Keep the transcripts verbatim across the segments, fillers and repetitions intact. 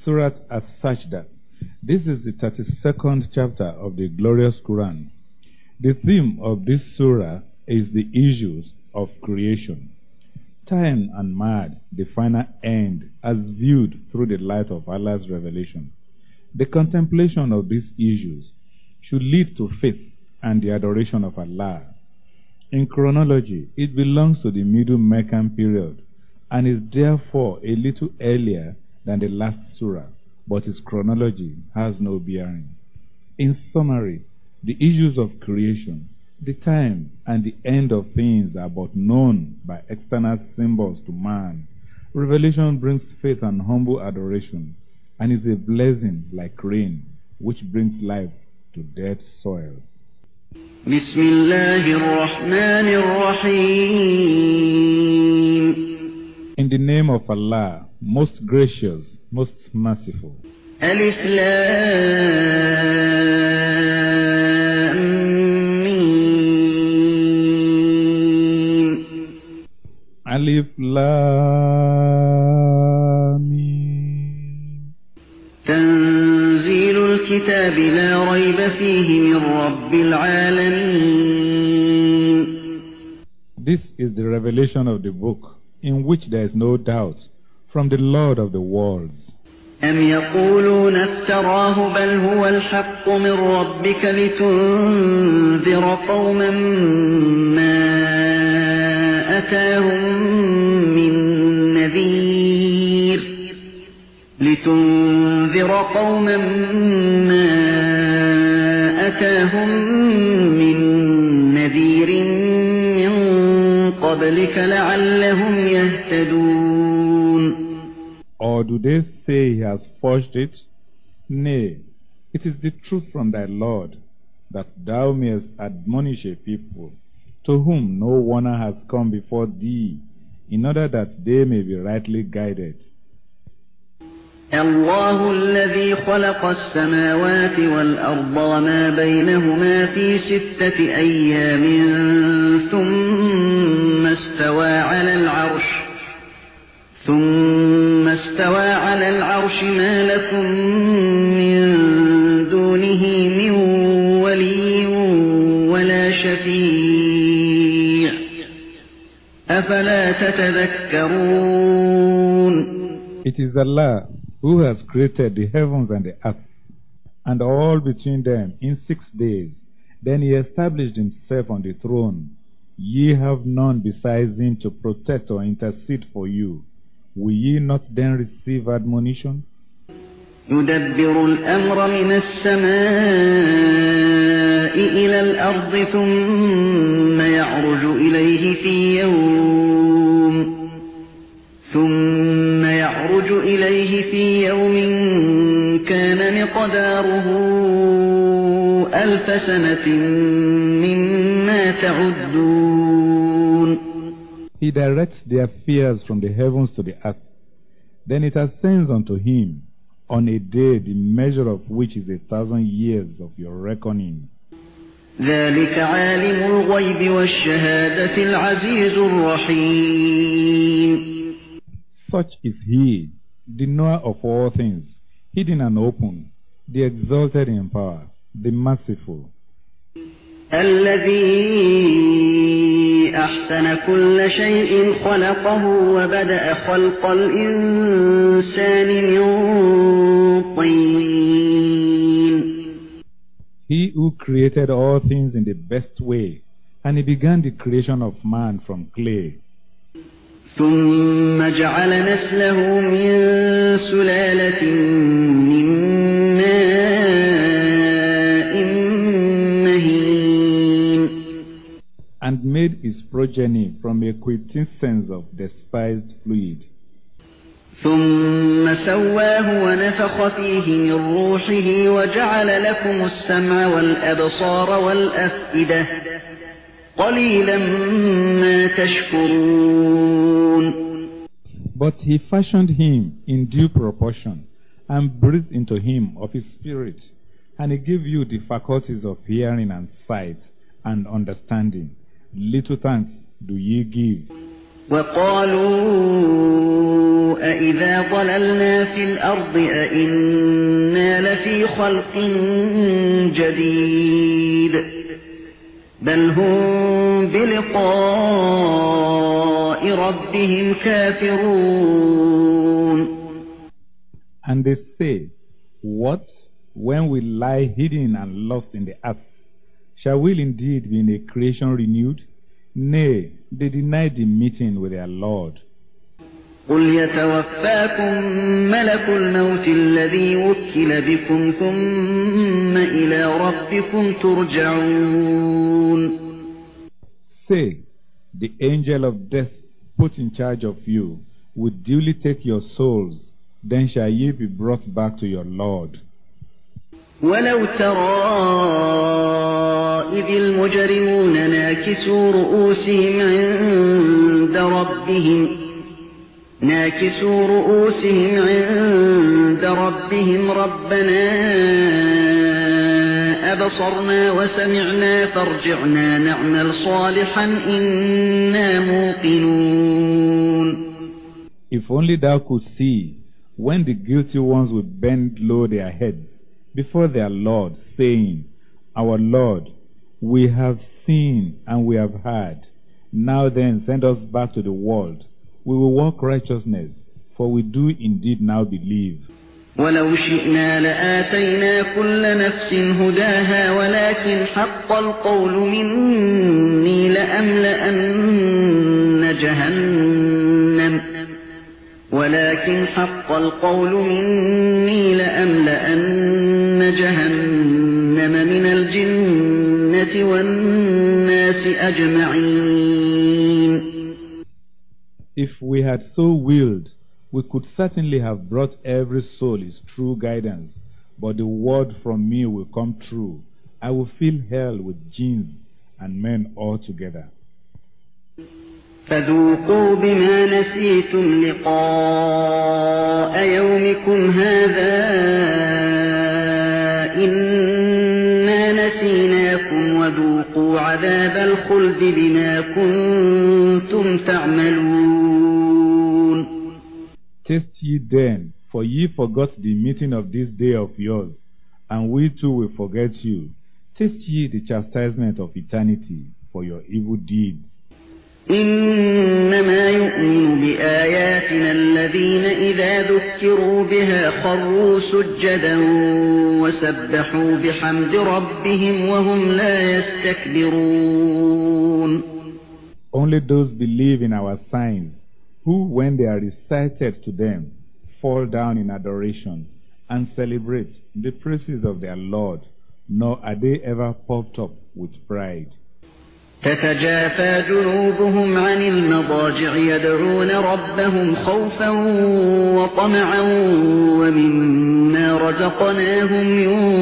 Surat As-Sajda. This is the thirty-second chapter of the glorious Quran. The theme of this surah is the issues of creation. Time and mad, the final end, as viewed through the light of Allah's revelation. The contemplation of these issues should lead to faith and the adoration of Allah. In chronology, it belongs to the Middle Meccan period and is therefore a little earlier than the last surah, but its chronology has no bearing. In summary, the issues of creation, the time and the end of things are but known by external symbols to man. Revelation brings faith and humble adoration, and is a blessing like rain, which brings life to dead soil. Bismillahirrahmanirrahim. In the name of Allah, most gracious, most merciful. Alif Lam Mim. Alif Lam Mim. Tanzilul Kitab la rayba fihi min Rabbil Alamin. This is the revelation of the book, in which there is no doubt, from the Lord of the worlds. أم يقولون افتراه بل هو الحق من ربك لتنذر قوما ما أتاهم من نذير لتنذر قوما ما أتاهم من نذير من قبلك لعلهم يهتدون. Or do they say he has forged it? Nay, it is the truth from thy Lord, that thou mayest admonish a people to whom no warner has come before thee, in order that they may be rightly guided. الله الذي خلق السماوات والأرض وما بينهما في ستة أيام ثم استوى على العرش ثم استوى على العرش ما لكم من دونه من ولي ولا شفيع أفلا تتذكرون. It is Allah who has created the heavens and the earth, and all between them in six days. Then he established himself on the throne. Ye have none besides him to protect or intercede for you. Will ye not then receive admonition? يدبر الأمر من السماء إلى الأرض ثم يعرج إليه في يوم ثم يعرج إليه في يوم كان مقداره ألف سنة مما تعدون. He directs the affairs from the heavens to the earth. Then it ascends unto him on a day the measure of which is a thousand years of your reckoning. ذلك عالم الغيب والشهادة العزيز الرحيم. Such is he, the knower of all things, hidden and open, the exalted in power, the merciful. الذي أحسن كل شيء خلقه وبدأ خلق الإنسان من طين. He who created all things in the best way, and he began the creation of man from clay. ثم جعل نسله من سلالة من ماء مهين. And made his progeny from a quintessence of despised fluid. ثم سواه ونفخ فيه من روحه وجعل لكم السمع والأبصار والأفئدة قليلا ما تشكرون. But he fashioned him in due proportion, and breathed into him of his spirit, and he gave you the faculties of hearing and sight and understanding. Little thanks do ye give. وقالوا أإذا ضللنا في الأرض أإنا لفي خلق جديد بل هم بلقاء ربهم كافرون. And they say, what, when we lie hidden and lost in the earth, shall we indeed be in a creation renewed? Nay, they deny the meeting with their Lord. قل يتوفاكم ملك الموت الذي وكل بكم ثم إلى ربكم ترجعون. Say, the angel of death put in charge of you will duly take your souls, then shall ye be brought back to your Lord. ولو ترى إذ المجرمون ناكسوا رؤوسهم عند ربهم ناكسوا رؤوسهم عند ربهم ربنا أبصرنا وسمعنا فارجعنا نعمل صالحا إنا موقنون. If only thou could see when the guilty ones will bend low their heads before their Lord, saying, Our Lord, we have seen and we have heard. Now then send us back to the world. We will walk righteousness, for we do indeed now believe. ولو شئنا لآتينا كل نفس هداها ولكن حق القول مني لأملأن جهنم ولكن حق القول مني لأملأن جهنم من الجنة والناس أجمعين. If we had so willed, we could certainly have brought every soul its true guidance, but the word from me will come true. I will fill hell with jinns and men altogether. فذوقوا بما نسيتم لقاء يومكم هذا إنا نسيناكم وذوقوا عذاب الخلد بما كنتم تعملون. Taste ye then, for ye forgot the meeting of this day of yours, and we too will forget you. Taste ye the chastisement of eternity for your evil deeds. إنما يؤمن بآياتنا الذين إذا ذكروا بها خروا سجدا وسبحوا بحمد ربهم وهم لا يستكبرون. Only those believe in our signs, who, when they are recited to them, fall down in adoration and celebrate the praises of their Lord, nor are they ever puffed up with pride. تتجافى جنوبهم عن المضاجع يدعون ربهم خوفا وطمعا ومما رزقناهم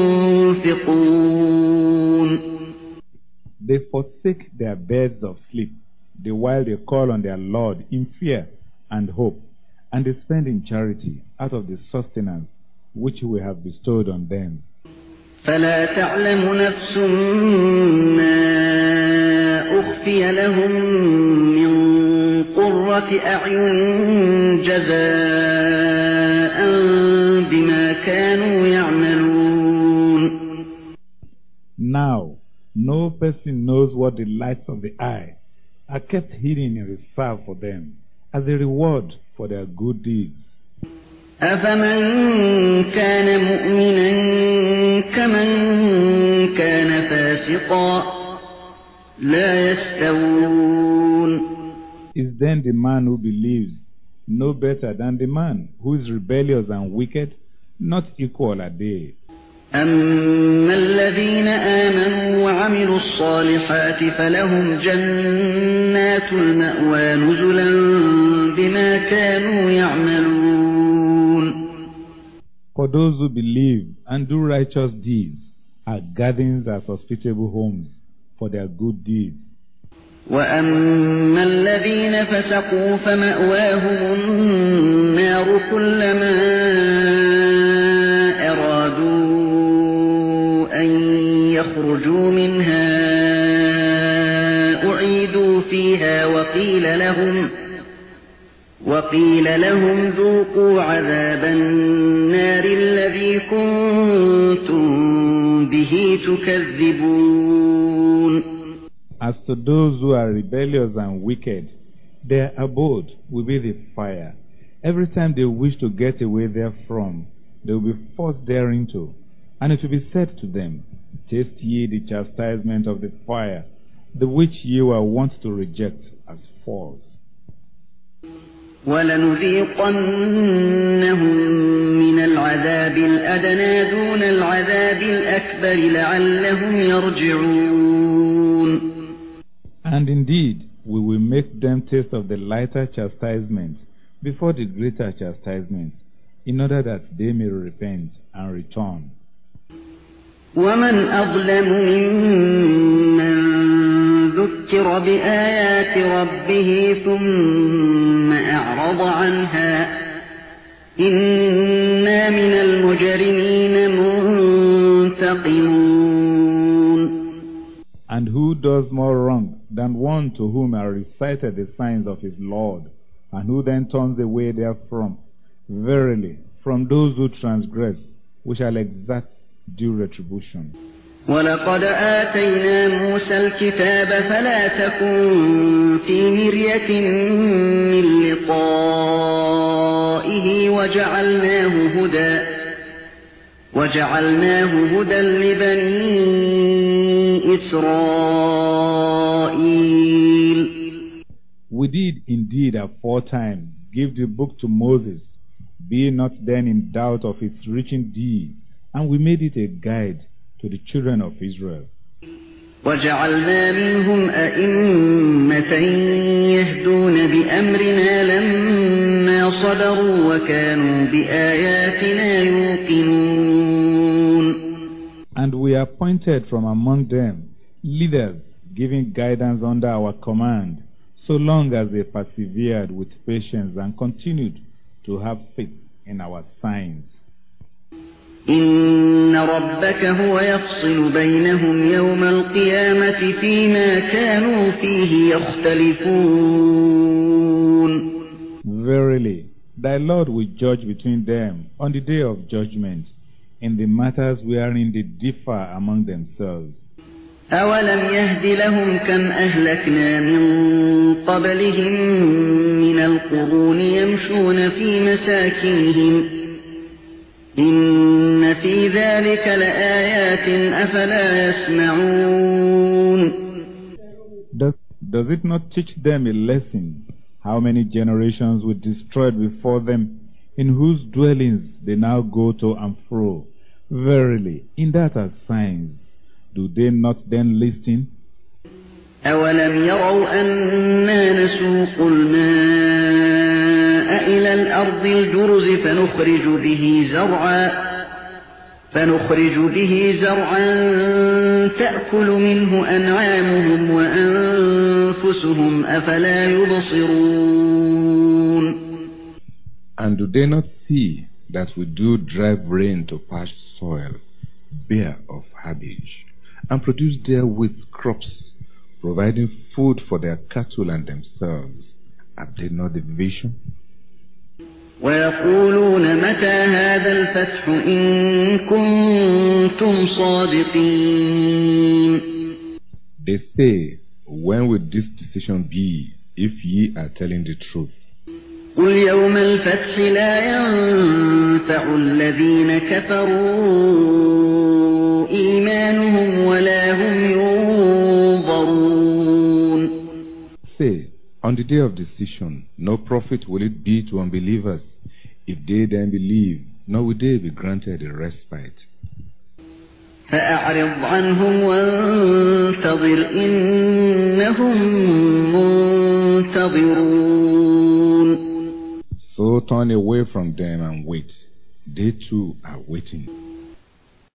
ينفقون. They forsake their beds of sleep, the while they call on their Lord in fear and hope, and they spend in charity out of the sustenance which we have bestowed on them. فلا تعلم نفس ما أخفي لهم من قرة أعين جزاء بما كانوا يعملون. Now, no person knows what the lights of the eye are kept hidden in reserve for them as a reward for their good deeds. أفمن كان مؤمنا كمن كان فاسقا لا يستوون. Is then the man who believes no better than the man who is rebellious and wicked? Not equal are they. أما الذين آمنوا وعملوا الصالحات فلهم جنات المأوى نزلا بما كانوا يعملون. For those who believe and do righteous deeds are gatherings as hospitable homes for their good deeds. وأما الذين فسقوا فمأواهم النار كلما أرادوا أن يخرجوا منها أعيدوا فيها وقيل لهم وقيل لهم عذاب النار الذي كنتم به تكذبون. As to those who are rebellious and wicked, their abode will be the fire. Every time they wish to get away therefrom, they will be forced thereinto. And it will be said to them, Taste ye the chastisement of the fire, the which ye were wont to reject as false. وَلَنُذِيقَنَّهُم مِّنَ الْعَذَابِ الْأَدْنَىٰ دُونَ الْعَذَابِ الْأَكْبَرِ لَعَلَّهُمْ يَرْجِعُونَ. And indeed, we will make them taste of the lighter chastisement before the greater chastisement, in order that they may repent and return. وَمَنْ أَظْلَمُ مِمَّن ذُكِّرَ بِآيَاتِ رَبِّهِ ثُمَّ أَعْرَضَ عَنْهَا إِنَّا مِنَ الْمُجْرِمِينَ مُنْتَقِمُونَ. And who does more wrong than one to whom are recited the signs of his Lord, and who then turns away therefrom? Verily, from those who transgress, we shall exact due retribution. وَلَقَدْ آتَيْنَا مُوسَى الْكِتَابَ فَلَا تَكُن فِي مِرْيَةٍ مِّن لِّقَائِهِ وَجَعَلْنَاهُ هُدًى وَجَعَلْنَاهُ هُدًى لِّبَنِي إِسْرَائِيلَ. We did indeed aforetime give the book to Moses. Be not then in doubt of its reaching thee, and we made it a guide to the children of Israel. وَجَعَلْنَا مِنْهُمْ أَئِمَّةً يَهْدُونَ بِأَمْرِنَا لَمَّا صَبَرُوا وَكَانُوا بِآيَاتِنَا يُوقِنُونَ. And we appointed from among them leaders giving guidance under our command, so long as they persevered with patience and continued to have faith in our signs. إِنَّ رَبَّكَ هُوَ يَفْصِلُ بَيْنَهُمْ يَوْمَ الْقِيَامَةِ فِيمَا كَانُوا فِيهِ يَخْتَلِفُونَ. Verily, thy Lord will judge between them on the day of judgment in the matters wherein they differ among themselves. أَوَلَمْ يَهْدِ لَهُمْ كَمْ أَهْلَكْنَا مِن قَبْلِهِم مِّنَ الْقُرُونِ يَمْشُونَ فِي مَسَاكِنِهِمْ إِنَّ فِي ذَلِكَ لَآيَاتٍ أَفَلَا يَسْمَعُونَ. Does, does it not teach them a lesson how many generations were destroyed before them, in whose dwellings they now go to and fro? Verily, in that are signs. Do they not then listen? أَوَلَمْ يَرَوْا أَنَّا نَسُوقُ الْمَاءَ إِلَى الْأَرْضِ الْجُرُزِ فَنُخْرِجُ بِهِ زَرْعًا فَنُخْرِجُ بِهِ زَرْعًا تَأْكُلُ مِنْهُ أَنْعَامُهُمْ وَأَنفُسُهُمْ أَفَلَا يُبْصِرُونَ. And do they not see that we do drive rain to parched soil, bare of herbage, and produce therewith crops, providing food for their cattle and themselves? Have they not the vision? وَيَقُولُونَ مَتَى هَذَا الْفَتْحُ إِن كُنتُمْ صَادِقِينَ. They say, when will this decision be, if ye are telling the truth? قُلْ يَوْمَ الْفَتْحِ لَا يَنفَعُ الَّذِينَ كَفَرُوا إِيمَانُهُمْ وَلَا هُمْ يُنظَرُونَ. Say, on the day of decision, no profit will it be to unbelievers, if they then believe, nor will they be granted a respite. فَأَعْرِضْ عَنْهُمْ وَانتَظِرْ إِنَّهُمْ مُنتَظِرُونَ. So turn away from them and wait. They too are waiting.